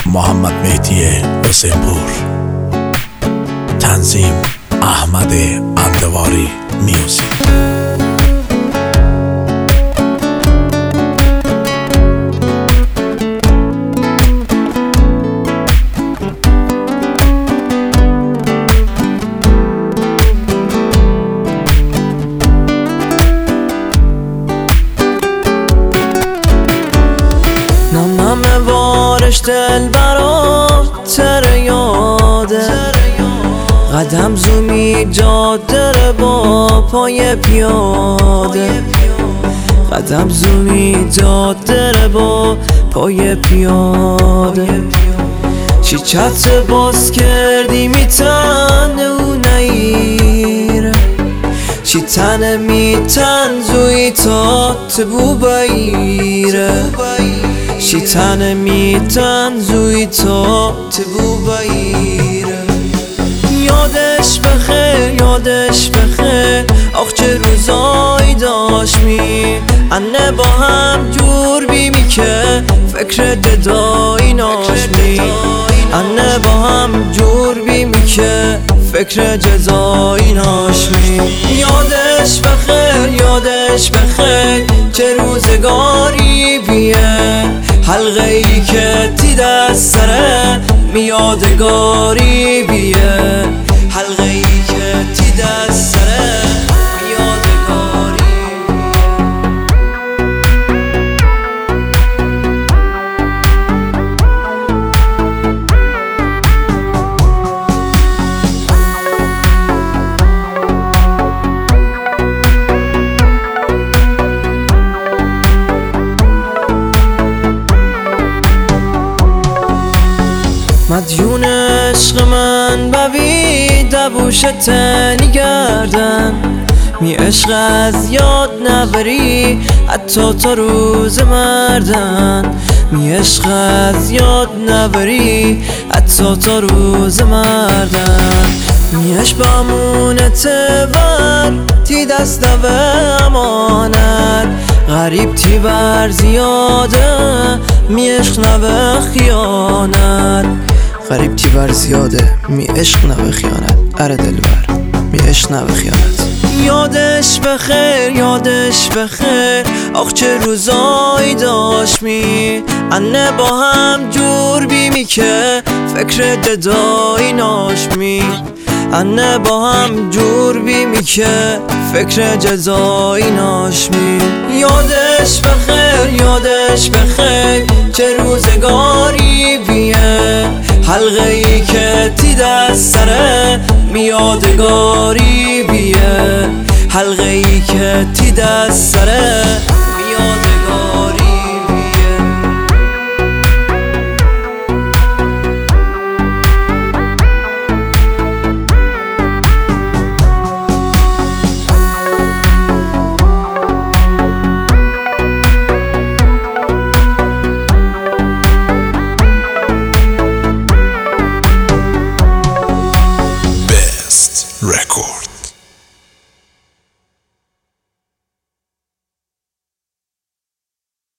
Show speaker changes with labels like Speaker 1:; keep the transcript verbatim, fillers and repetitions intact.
Speaker 1: محمد مهدی حسین پور، تنظیم احمد اندواری میوزیک.
Speaker 2: نامم وارش دل برات تر یاده، قدم زومی جاده رو با پای پیاده، قدم زومی جاده رو با پای پیاده. چی چت باز کردی میتن او نیره، چی تن میتن زوی تا تبو بیره، چی تن میتن زوی تا تبو بیره. یادش بخیر یادش بخیر، آخ چه روزایی داشت می انه با هم جور بیمی که فکر جدایی ناش می انه با هم جور بیمی که فکر جزایی ناش می. یادش بخیر یادش بخیر، چه روزگاری بیه حلقه ای که تی دست سره میادگاری بیه، حلقه ای که تی دست سره میادگاری مدیون عشق من ببی دبوشت نگردن، می عشق از یاد نبری حتی تا روز مردن، می عشق از یاد نبری حتی تا روز مردن. میش بامونت بر تی دست و امانت، غریب تی بر زیاده می عشق نوه خیانت، غریب تی بر زیاده می عشق نوه خیانت. اره دلبر می عشق نوه خیانت. یادش بخیر یادش بخیر، آخ چه روزایی داشت می انه با هم جور بیمی که فکر جدایی ناش می انه با هم جور بیمی که فکر جزایی ناش می. یادش بخیر یادش بخیر، چه روزگاری بیه حلقه ای که تی دست سره میادگاری بیه، حلقه ای که تی دست سره میادگاری بیه.
Speaker 1: Best Record.